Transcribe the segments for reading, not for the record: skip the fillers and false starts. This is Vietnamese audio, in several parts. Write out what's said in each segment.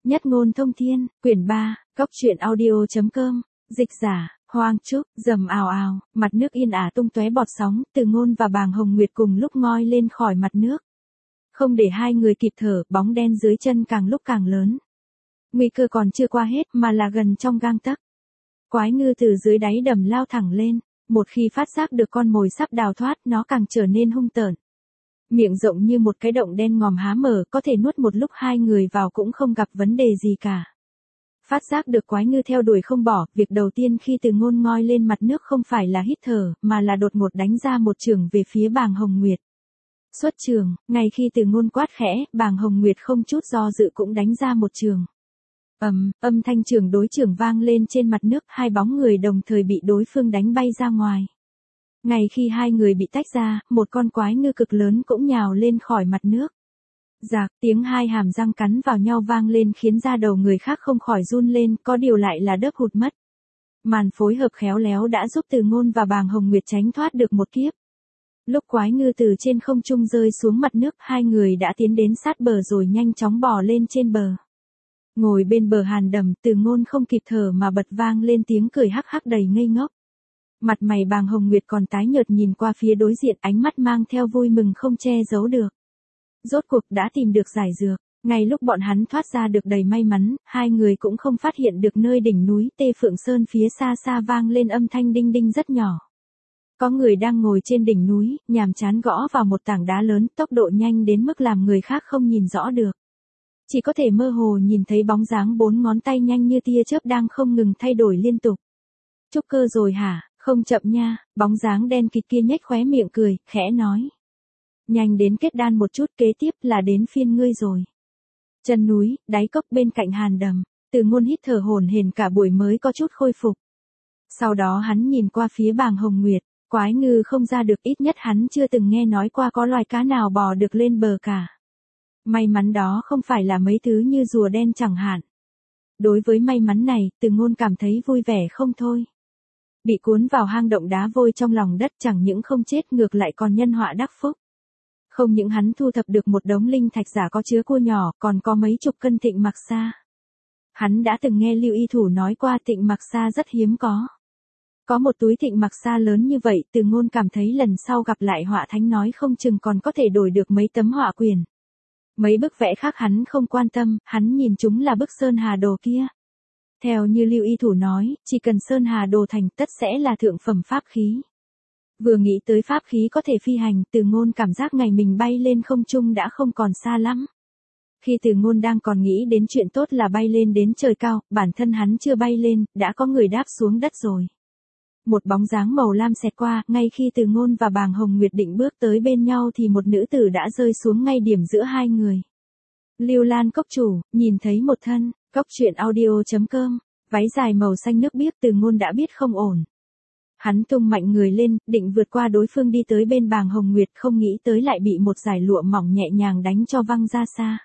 Nhất ngôn thông thiên, quyển 3, góc truyện audio.com, dịch giả, Hoang Trúc, rầm ào ào, mặt nước yên ả tung tóe bọt sóng, Từ Ngôn và Bàng Hồng Nguyệt cùng lúc ngoi lên khỏi mặt nước. Không để hai người kịp thở, bóng đen dưới chân càng lúc càng lớn. Nguy cơ còn chưa qua hết mà là gần trong gang tấc. Quái ngư từ dưới đáy đầm lao thẳng lên, một khi phát giác được con mồi sắp đào thoát, nó càng trở nên hung tợn. Miệng rộng như một cái động đen ngòm há mở, có thể nuốt một lúc hai người vào cũng không gặp vấn đề gì cả. Phát giác được quái ngư theo đuổi không bỏ, việc đầu tiên khi Từ Ngôn ngoi lên mặt nước không phải là hít thở, mà là đột ngột đánh ra một chưởng về phía Bàng Hồng Nguyệt. Xuất chưởng, ngay khi Từ Ngôn quát khẽ, Bàng Hồng Nguyệt không chút do dự cũng đánh ra một chưởng. Âm thanh chưởng đối chưởng vang lên trên mặt nước, hai bóng người đồng thời bị đối phương đánh bay ra ngoài. Ngay khi hai người bị tách ra, một con quái ngư cực lớn cũng nhào lên khỏi mặt nước. Rạc, tiếng hai hàm răng cắn vào nhau vang lên khiến da đầu người khác không khỏi run lên, có điều lại là đớp hụt mất. Màn phối hợp khéo léo đã giúp Từ Ngôn và Bàng Hồng Nguyệt tránh thoát được một kiếp. Lúc quái ngư từ trên không trung rơi xuống mặt nước, hai người đã tiến đến sát bờ rồi nhanh chóng bò lên trên bờ. Ngồi bên bờ hàn đầm, Từ Ngôn không kịp thở mà bật vang lên tiếng cười hắc hắc đầy ngây ngốc. Mặt mày Bàng Hồng Nguyệt còn tái nhợt nhìn qua phía đối diện, ánh mắt mang theo vui mừng không che giấu được. Rốt cuộc đã tìm được giải dược, ngay lúc bọn hắn thoát ra được đầy may mắn, hai người cũng không phát hiện được nơi đỉnh núi Tê Phượng Sơn phía xa xa vang lên âm thanh đinh đinh rất nhỏ. Có người đang ngồi trên đỉnh núi, nhàm chán gõ vào một tảng đá lớn, tốc độ nhanh đến mức làm người khác không nhìn rõ được. Chỉ có thể mơ hồ nhìn thấy bóng dáng bốn ngón tay nhanh như tia chớp đang không ngừng thay đổi liên tục. Trúc cơ rồi hả, không chậm nha, bóng dáng đen kịt kia nhếch khóe miệng cười, khẽ nói. Nhanh đến kết đan một chút, kế tiếp là đến phiên ngươi rồi. Chân núi, đáy cốc bên cạnh hàn đầm, Từ Ngôn hít thở hổn hển cả buổi mới có chút khôi phục. Sau đó hắn nhìn qua phía Bàng Hồng Nguyệt, quái ngư không ra được, ít nhất hắn chưa từng nghe nói qua có loài cá nào bò được lên bờ cả. May mắn đó không phải là mấy thứ như rùa đen chẳng hạn. Đối với may mắn này, Từ Ngôn cảm thấy vui vẻ không thôi. Bị cuốn vào hang động đá vôi trong lòng đất chẳng những không chết ngược lại còn nhân họa đắc phúc. Không những hắn thu thập được một đống linh thạch giả có chứa cua nhỏ, còn có mấy chục cân Tịnh Mặc Sa. Hắn đã từng nghe Lưu Y Thủ nói qua Tịnh Mặc Sa rất hiếm có. Có một túi Tịnh Mặc Sa lớn như vậy, Từ Ngôn cảm thấy lần sau gặp lại họa thánh nói không chừng còn có thể đổi được mấy tấm họa quyển. Mấy bức vẽ khác hắn không quan tâm, hắn nhìn chúng là bức Sơn Hà Đồ kia. Theo như Lưu Y Thủ nói, chỉ cần Sơn Hà Đồ thành tất sẽ là thượng phẩm pháp khí. Vừa nghĩ tới pháp khí có thể phi hành, Từ Ngôn cảm giác ngày mình bay lên không trung đã không còn xa lắm. Khi Từ Ngôn đang còn nghĩ đến chuyện tốt là bay lên đến trời cao, bản thân hắn chưa bay lên, đã có người đáp xuống đất rồi. Một bóng dáng màu lam xẹt qua, ngay khi Từ Ngôn và Bàng Hồng Nguyệt định bước tới bên nhau thì một nữ tử đã rơi xuống ngay điểm giữa hai người. Lưu Lan cốc chủ, nhìn thấy một thân, góc truyện audio.com, váy dài màu xanh nước biếc, Từ Ngôn đã biết không ổn. Hắn tung mạnh người lên, định vượt qua đối phương đi tới bên Bàng Hồng Nguyệt, không nghĩ tới lại bị một dải lụa mỏng nhẹ nhàng đánh cho văng ra xa.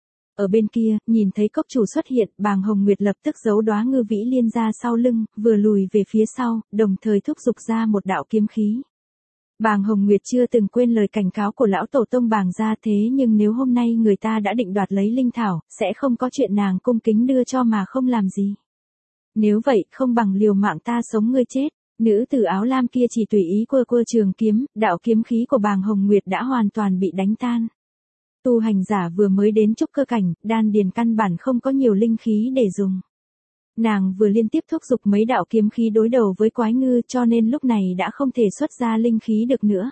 Ở bên kia, nhìn thấy cốc chủ xuất hiện, Bàng Hồng Nguyệt lập tức giấu đóa ngư vĩ liên ra sau lưng, vừa lùi về phía sau, đồng thời thúc giục ra một đạo kiếm khí. Bàng Hồng Nguyệt chưa từng quên lời cảnh cáo của lão tổ tông Bàng gia, thế nhưng nếu hôm nay người ta đã định đoạt lấy linh thảo, sẽ không có chuyện nàng cung kính đưa cho mà không làm gì. Nếu vậy, không bằng liều mạng ta sống ngươi chết. Nữ tử áo lam kia chỉ tùy ý quơ trường kiếm, đạo kiếm khí của Bàng Hồng Nguyệt đã hoàn toàn bị đánh tan. Tu hành giả vừa mới đến trúc cơ cảnh, đan điền căn bản không có nhiều linh khí để dùng. Nàng vừa liên tiếp thúc giục mấy đạo kiếm khí đối đầu với quái ngư, cho nên lúc này đã không thể xuất ra linh khí được nữa.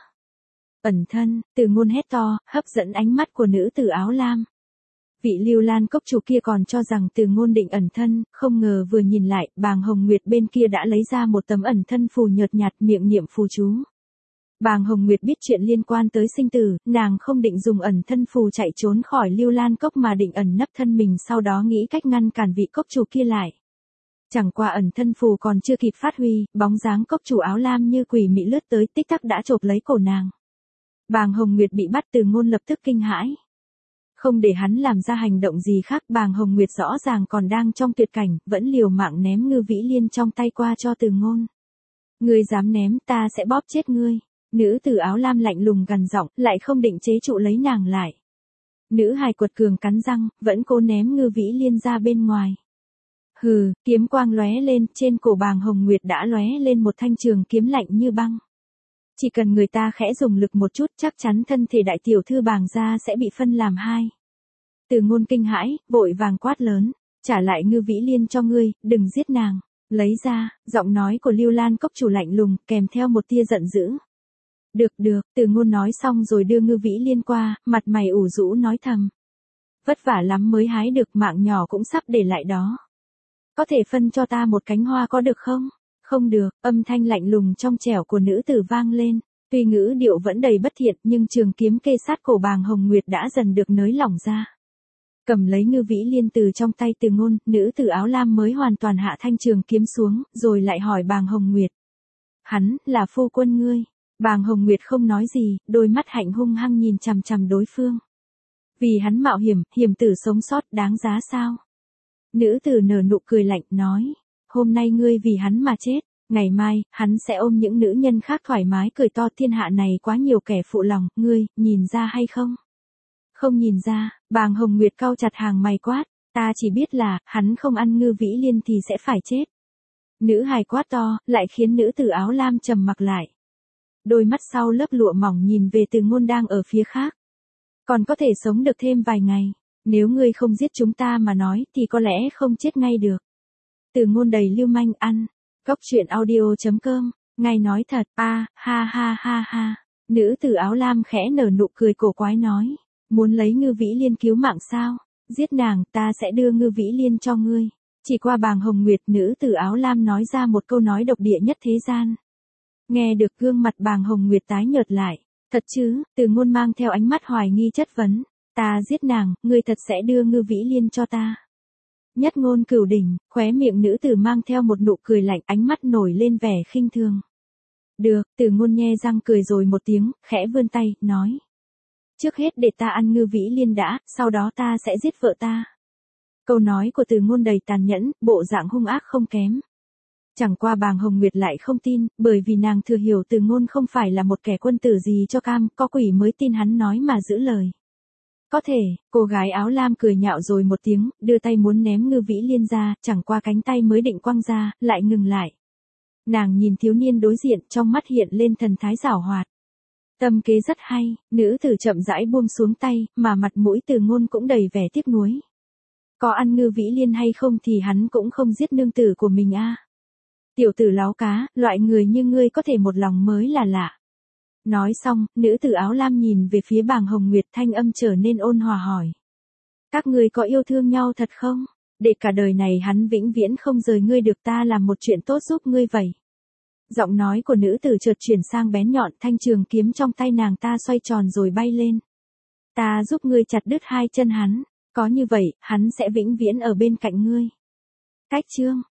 Ẩn thân, Từ Ngôn hét to, hấp dẫn ánh mắt của nữ tử áo lam. Vị Lưu Lan cốc chủ kia còn cho rằng Từ Ngôn định ẩn thân, không ngờ vừa nhìn lại, Bàng Hồng Nguyệt bên kia đã lấy ra một tấm ẩn thân phù nhợt nhạt, miệng niệm phù chú. Bàng Hồng Nguyệt biết chuyện liên quan tới sinh tử, nàng không định dùng ẩn thân phù chạy trốn khỏi Lưu Lan cốc mà định ẩn nấp thân mình, sau đó nghĩ cách ngăn cản vị cốc chủ kia lại. Chẳng qua ẩn thân phù còn chưa kịp phát huy, bóng dáng cốc chủ áo lam như quỷ mị lướt tới, tích tắc đã chộp lấy cổ nàng. Bàng Hồng Nguyệt bị bắt, Từ Ngôn lập tức kinh hãi. Không để hắn làm ra hành động gì khác, Bàng Hồng Nguyệt rõ ràng còn đang trong tuyệt cảnh, vẫn liều mạng ném ngư vĩ liên trong tay qua cho Từ Ngôn. Ngươi dám ném, ta sẽ bóp chết ngươi. Nữ tử áo lam lạnh lùng gằn giọng, lại không định chế trụ lấy nàng lại. Nữ hài quật cường cắn răng, vẫn cố ném Ngư Vĩ Liên ra bên ngoài. Hừ, kiếm quang lóe lên, trên cổ Bàng Hồng Nguyệt đã lóe lên một thanh trường kiếm lạnh như băng. Chỉ cần người ta khẽ dùng lực một chút, chắc chắn thân thể đại tiểu thư Bàng gia sẽ bị phân làm hai. Từ Ngôn kinh hãi, vội vàng quát lớn, trả lại Ngư Vĩ Liên cho ngươi, đừng giết nàng. Lấy ra, giọng nói của Lưu Lan cốc chủ lạnh lùng, kèm theo một tia giận dữ. Được, Từ Ngôn nói xong rồi đưa Ngư Vĩ Liên qua, mặt mày ủ rũ nói thầm. Vất vả lắm mới hái được, mạng nhỏ cũng sắp để lại đó. Có thể phân cho ta một cánh hoa có được không? Không được, âm thanh lạnh lùng trong trẻo của nữ tử vang lên. Tuy ngữ điệu vẫn đầy bất thiện nhưng trường kiếm kê sát cổ Bàng Hồng Nguyệt đã dần được nới lỏng ra. Cầm lấy Ngư Vĩ Liên từ trong tay Từ Ngôn, nữ tử áo lam mới hoàn toàn hạ thanh trường kiếm xuống, rồi lại hỏi Bàng Hồng Nguyệt. Hắn, là phu quân ngươi. Bàng Hồng Nguyệt không nói gì, đôi mắt hạnh hung hăng nhìn chằm chằm đối phương. Vì hắn mạo hiểm tử sống sót đáng giá sao? Nữ tử nở nụ cười lạnh nói. Hôm nay ngươi vì hắn mà chết, ngày mai, hắn sẽ ôm những nữ nhân khác thoải mái cười to, thiên hạ này quá nhiều kẻ phụ lòng, ngươi, nhìn ra hay không? Không nhìn ra, Bàng Hồng Nguyệt cau chặt hàng mày quát, ta chỉ biết là, hắn không ăn Ngư Vĩ Liên thì sẽ phải chết. Nữ hài quát to, lại khiến nữ tử áo lam trầm mặc lại. Đôi mắt sau lớp lụa mỏng nhìn về Từ Ngôn đang ở phía khác. Còn có thể sống được thêm vài ngày, nếu ngươi không giết chúng ta mà nói thì có lẽ không chết ngay được. Từ Ngôn đầy lưu manh ăn. Góc truyện audio.com, ngài nói thật, ha ha. Nữ tử áo lam khẽ nở nụ cười cổ quái nói. Muốn lấy Ngư Vĩ Liên cứu mạng sao? Giết nàng, ta sẽ đưa Ngư Vĩ Liên cho ngươi. Chỉ qua Bàng Hồng Nguyệt, nữ tử áo lam nói ra một câu nói độc địa nhất thế gian. Nghe được gương mặt Bàng Hồng Nguyệt tái nhợt lại. Thật chứ? Từ Ngôn mang theo ánh mắt hoài nghi chất vấn. Ta giết nàng, ngươi thật sẽ đưa Ngư Vĩ Liên cho ta. Nhất ngôn cửu đỉnh, khóe miệng nữ tử mang theo một nụ cười lạnh, ánh mắt nổi lên vẻ khinh thường. Được, Từ Ngôn nhe răng cười rồi một tiếng, khẽ vươn tay, nói. Trước hết để ta ăn Ngư Vĩ Liên đã, sau đó ta sẽ giết vợ ta. Câu nói của Từ Ngôn đầy tàn nhẫn, bộ dạng hung ác không kém. Chẳng qua Bàng Hồng Nguyệt lại không tin, bởi vì nàng thừa hiểu Từ Ngôn không phải là một kẻ quân tử gì cho cam, có quỷ mới tin hắn nói mà giữ lời. Có thể, cô gái áo lam cười nhạo rồi một tiếng, đưa tay muốn ném Ngư Vĩ Liên ra, chẳng qua cánh tay mới định quăng ra, lại ngừng lại. Nàng nhìn thiếu niên đối diện, trong mắt hiện lên thần thái giảo hoạt. Tâm kế rất hay, nữ tử chậm rãi buông xuống tay, mà mặt mũi Từ Ngôn cũng đầy vẻ tiếc nuối. Có ăn Ngư Vĩ Liên hay không thì hắn cũng không giết nương tử của mình a. Tiểu tử láo cá, loại người như ngươi có thể một lòng mới là lạ. Nói xong, nữ tử áo lam nhìn về phía Bàng Hồng Nguyệt, thanh âm trở nên ôn hòa hỏi. Các ngươi có yêu thương nhau thật không? Để cả đời này hắn vĩnh viễn không rời ngươi được, ta làm một chuyện tốt giúp ngươi vậy. Giọng nói của nữ tử chợt chuyển sang bén nhọn, thanh trường kiếm trong tay nàng ta xoay tròn rồi bay lên. Ta giúp ngươi chặt đứt hai chân hắn, có như vậy, hắn sẽ vĩnh viễn ở bên cạnh ngươi. Cách chương